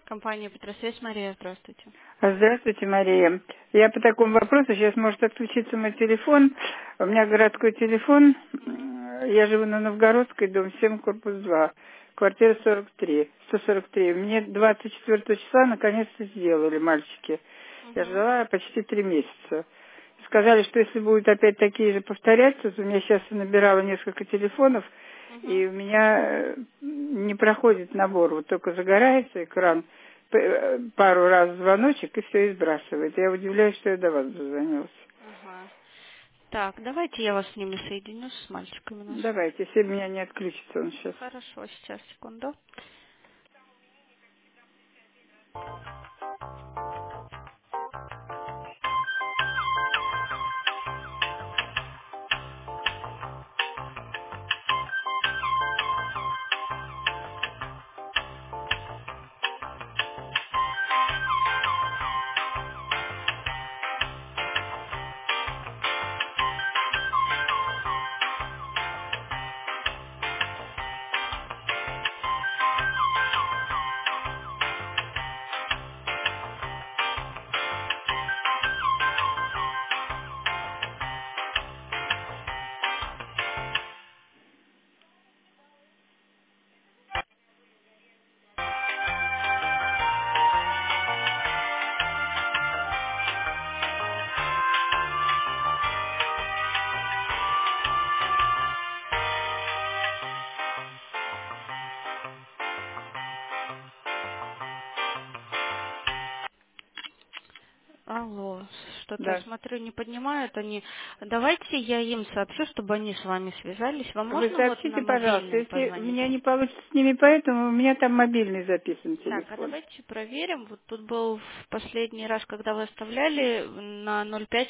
Компания Петросвязь, Мария, здравствуйте. Здравствуйте, Мария. Я по такому вопросу, сейчас может отключиться мой телефон. У меня городской телефон. Мгм. Я живу на Новгородской, дом 7, корпус 2, квартира 43, 143. Мне 24 числа наконец-то сделали мальчики. Я Мгм. ждала почти 3 месяца. Сказали, что если будут опять такие же повторяться, то у меня сейчас набирала несколько телефонов, Мгм. и у меня не проходит набор, вот только загорается экран, пару раз звоночек, и все, и сбрасывает. Я удивляюсь, что я до вас дозвонилась. Ага. Так, давайте я вас с ними соединю, с мальчиками нашими. Давайте, если меня не отключится он сейчас. Хорошо, сейчас, секунду. Алло, что-то я Да. смотрю, не поднимают они. Давайте я им сообщу, чтобы они с вами связались. Вам Вы можно вот на сообщите, пожалуйста, мобильный если у позвонить? меня не получится с ними, поэтому у меня там мобильный записан Так, а телефон. давайте проверим. Вот тут был в последний раз, когда вы оставляли, на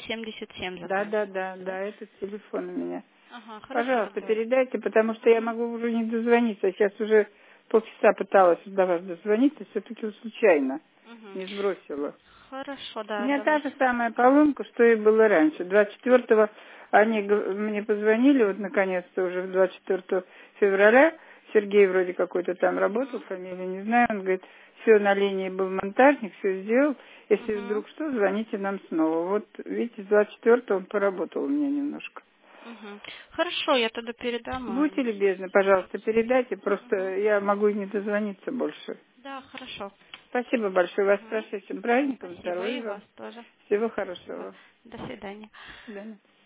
0577 Да, да, да, заканчивался, да? да, этот телефон у меня. Ага, хорошо Пожалуйста, тогда. передайте, потому что я Угу. могу уже не дозвониться. Сейчас уже полчаса пыталась до вас дозвониться, все-таки случайно Угу. не сбросила. Хорошо, У да, меня та давайте. же самая поломка, что и было раньше. 24-го они мне позвонили, вот наконец-то уже 24 февраля. Сергей вроде какой-то там работал, Угу. фамилию не знаю. Он говорит, все, на линии был монтажник, все сделал. Если Угу. вдруг что, звоните нам снова. Вот, видите, с 24-го он поработал у меня немножко. Угу. Хорошо, я тогда передам. И Будьте они любезны, пожалуйста, передайте. Просто Угу. я могу и не дозвониться больше. Да, хорошо. Спасибо большое. Вас с Угу. прошедшим Да, праздником, спасибо. И здоровья вас вам. тоже. Всего Спасибо. хорошего. До свидания. До свидания.